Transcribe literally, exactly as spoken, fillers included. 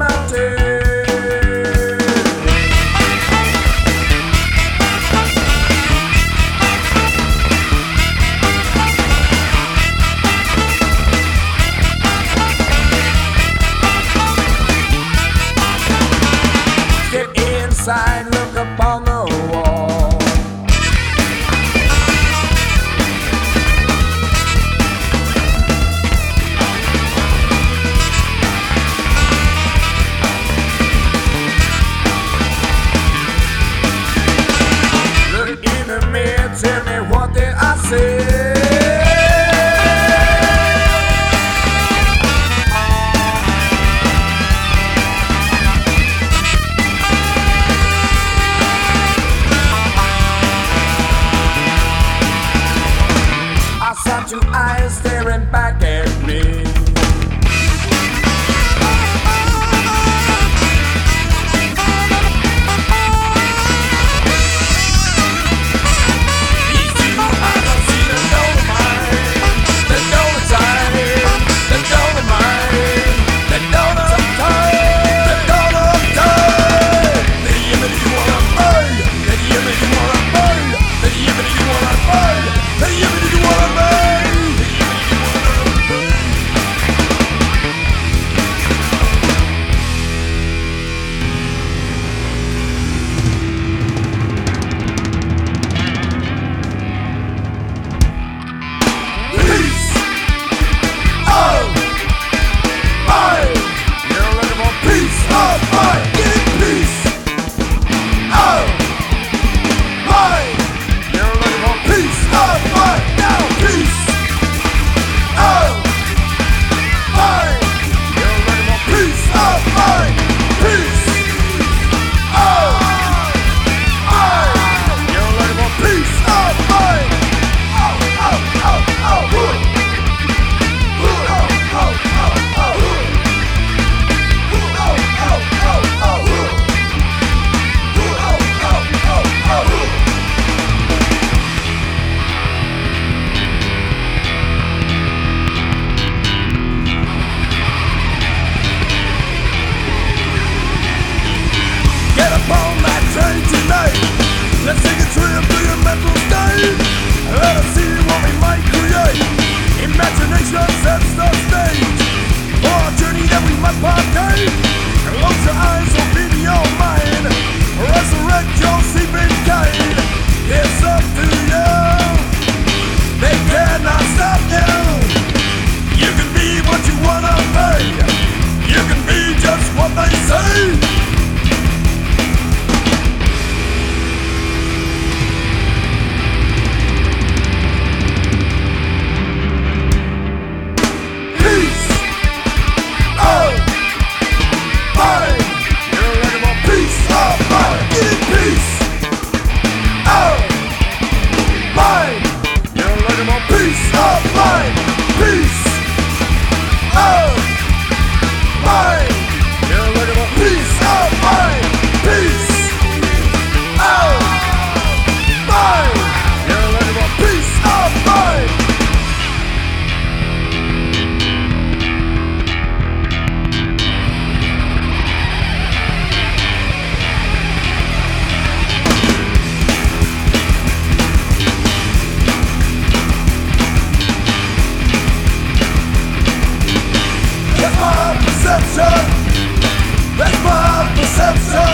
mountain. Step inside, look upon the wall. Look in the mirror, tell me what did I say? I saw two eyes staring back at me. These two eyes, I see the dynamite, the dynamite, the dynamite, the dynamite, the dynamite. The yimmy you wanna fight, the yimmy you wanna fight, the yimmy you wanna fight, the yimmy you wanna fight. Peace. Oh, mind. You're looking for peace of mind. Get peace. Oh, mind. You're looking for peace of mind. Now peace. Oh, mind. You're looking for peace of mind. Peace. Oh, mind. You're looking for peace of mind. Oh, oh, oh, oh. Ooh. Ooh, oh, oh, oh, oh. Ooh. Ooh, oh, oh, oh, oh. Ooh. Ooh, oh, oh, oh, oh. Ooh. Get upon that train tonight. Let's take a trip to your mental state. Let us see what we might create. Imagination sets the stage for a journey that we must partake. Close your eyes, open your mind. Resurrect your sleeping kind. It's up to you. They cannot stop you. You can be what you wanna be. You can be just what they say. Peace. Oh, mind. You're looking for peace of mind. Get peace. Oh, mind. You're looking for peace of mind. Peace. Oh, mind. You're looking for peace of mind. Peace. Oh, mind. You're looking for peace of mind. That's my perception. That's my perception.